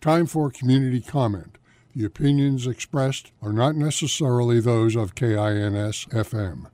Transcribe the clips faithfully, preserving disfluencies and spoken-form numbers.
Time for community comment. The opinions expressed are not necessarily those of K I N S F M.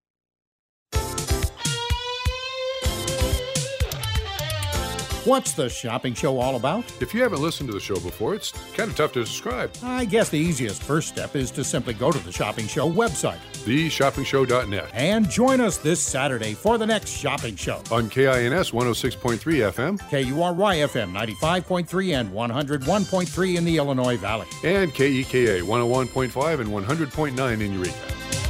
What's the shopping show all about? If you haven't listened to the show before, it's kind of tough to describe. I guess the easiest first step is to simply go to the Shopping Show website, the shopping show dot net, and join us this Saturday for the next shopping show. On K I N S one oh six point three F M, K U R Y F M ninety-five point three and one oh one point three in the Illinois Valley, and K E K A one oh one point five and one hundred point nine in Eureka.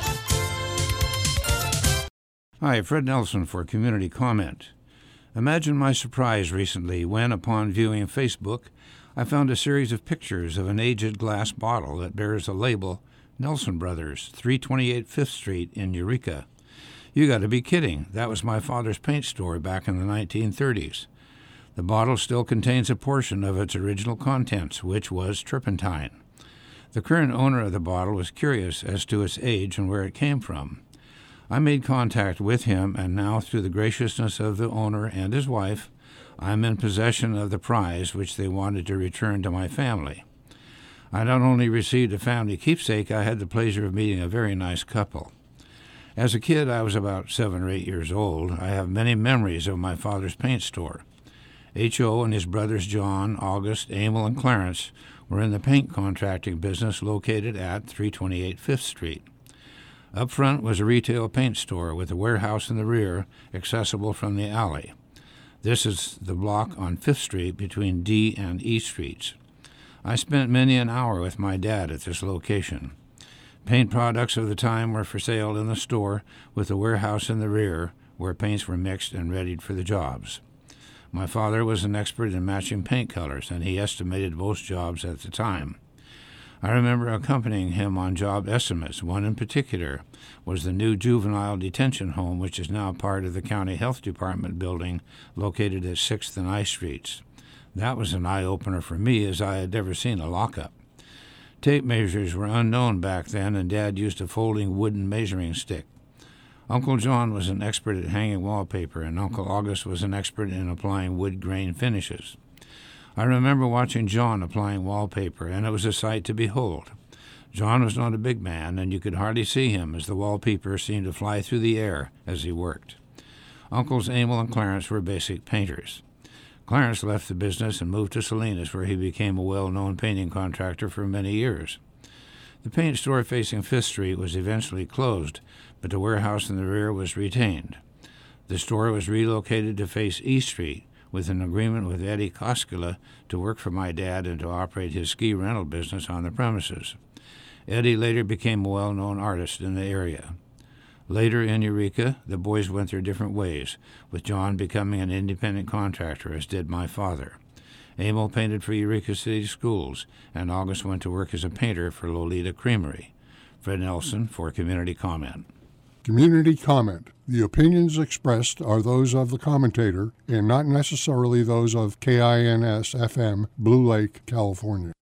Hi, Fred Nelson for Community Comment. Imagine my surprise recently when, upon viewing Facebook, I found a series of pictures of an aged glass bottle that bears the label Nelson Brothers, three twenty-eight Fifth Street in Eureka. You got to be kidding. That was my father's paint store back in the nineteen thirties. The bottle still contains a portion of its original contents, which was turpentine. The current owner of the bottle was curious as to its age and where it came from. I made contact with him, and now, through the graciousness of the owner and his wife, I am in possession of the prize which they wanted to return to my family. I not only received a family keepsake, I had the pleasure of meeting a very nice couple. As a kid, I was about seven or eight years old. I have many memories of my father's paint store. H O and his brothers John, August, Emil, and Clarence were in the paint contracting business located at three twenty-eight Fifth Street. Up front was a retail paint store with a warehouse in the rear, accessible from the alley. This is the block on Fifth Street between D and E Streets. I spent many an hour with my dad at this location. Paint products of the time were for sale in the store, with a warehouse in the rear where paints were mixed and readied for the jobs. My father was an expert in matching paint colors, and he estimated most jobs at the time. I remember accompanying him on job estimates. One in particular was the new juvenile detention home, which is now part of the County Health Department building located at sixth and I Streets. That was an eye-opener for me, as I had never seen a lockup. Tape measures were unknown back then, and Dad used a folding wooden measuring stick. Uncle John was an expert at hanging wallpaper, and Uncle August was an expert in applying wood grain finishes. I remember watching John applying wallpaper, and it was a sight to behold. John was not a big man, and you could hardly see him, as the wallpaper seemed to fly through the air as he worked. Uncles Emil and Clarence were basic painters. Clarence left the business and moved to Salinas, where he became a well-known painting contractor for many years. The paint store facing Fifth Street was eventually closed, but the warehouse in the rear was retained. The store was relocated to face E Street, with an agreement with Eddie Koskela to work for my dad and to operate his ski rental business on the premises. Eddie later became a well-known artist in the area. Later in Eureka, the boys went their different ways, with John becoming an independent contractor, as did my father. Emil painted for Eureka City Schools, and August went to work as a painter for Lolita Creamery. Fred Nelson for Community Comment. Community comment. The opinions expressed are those of the commentator and not necessarily those of K I N S F M, Blue Lake, California.